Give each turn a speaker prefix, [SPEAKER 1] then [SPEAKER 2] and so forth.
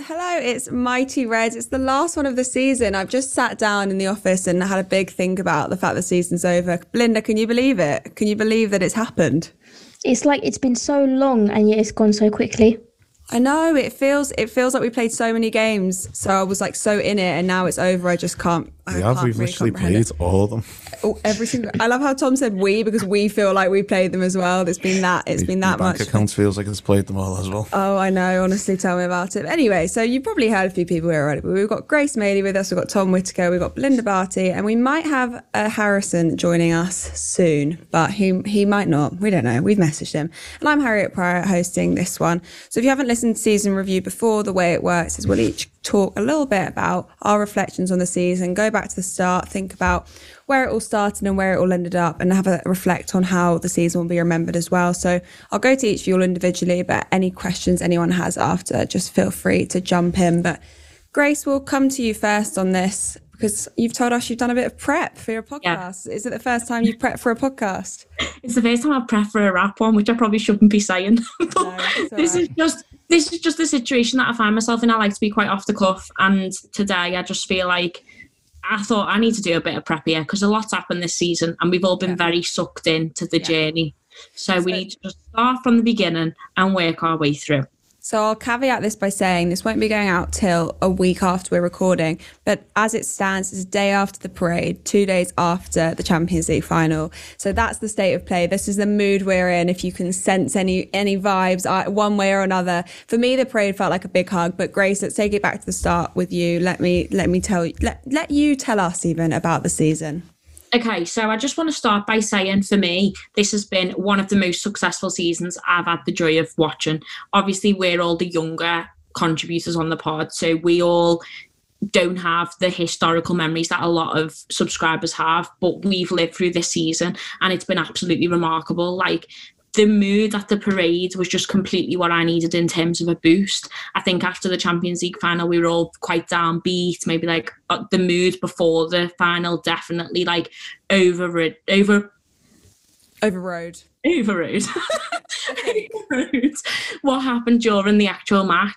[SPEAKER 1] Hello, it's Mighty Reds. It's the last one of the season. I've just sat down in the office and had a big think about the fact the season's over. Belinda, can you believe it? Can you believe that it's happened?
[SPEAKER 2] It's like it's been so long and yet it's gone so quickly.
[SPEAKER 1] I know it feels like we played so many games. So I was like so in it, and now it's over. I just can't.
[SPEAKER 3] We've literally played all of them.
[SPEAKER 1] Oh, every single. I love how Tom said we because we feel like we played them as well. It's been that
[SPEAKER 3] My
[SPEAKER 1] much.
[SPEAKER 3] bank account feels like it's played them all as well.
[SPEAKER 1] Oh, I know. Honestly, tell me about it. But anyway, so you've probably heard a few people here already. But we've got Grace Maley with us. We've got Tom Whitaker. We've got Belinda Barty, and we might have Harrison joining us soon, but he might not. We don't know. We've messaged him. And I'm Harriet Pryor hosting this one. So if you haven't listened to season review before, the way it works is we'll each talk a little bit about our reflections on the season, go back to the start, think about where it all started and where it all ended up, and have a reflect on how the season will be remembered as well. So I'll go to each of you all individually, but any questions anyone has after, just feel free to jump in. But Grace, we'll come to you first on this because you've told us you've done a bit of prep for your podcast. Yeah. Is it the first time you've prepped for a podcast?
[SPEAKER 4] It's the first time I've prepped for a rap one, which I probably shouldn't be saying. But
[SPEAKER 1] no,
[SPEAKER 4] this is just the situation that I find myself in. I like to be quite off the cuff, and today I just feel like I thought I need to do a bit of prep here because a lot's happened this season and we've all been very sucked into the journey. So we need to just start from the beginning and work our way through.
[SPEAKER 1] So I'll caveat this by saying this won't be going out till a week after we're recording, but as it stands, it's a day after the parade, 2 days after the Champions League final. So that's the state of play. This is the mood we're in. If you can sense any vibes one way or another. For me, the parade felt like a big hug, but Grace, let's take it back to the start with you. Let you tell us even about the season.
[SPEAKER 4] Okay, so I just want to start by saying for me, this has been one of the most successful seasons I've had the joy of watching. Obviously, we're all the younger contributors on the pod, so we all don't have the historical memories that a lot of subscribers have, but we've lived through this season and it's been absolutely remarkable. Like, the mood at the parade was just completely what I needed in terms of a boost. I think after the Champions League final, we were all quite downbeat. Maybe like the mood before the final definitely like overrode. Overrode what happened during the actual match.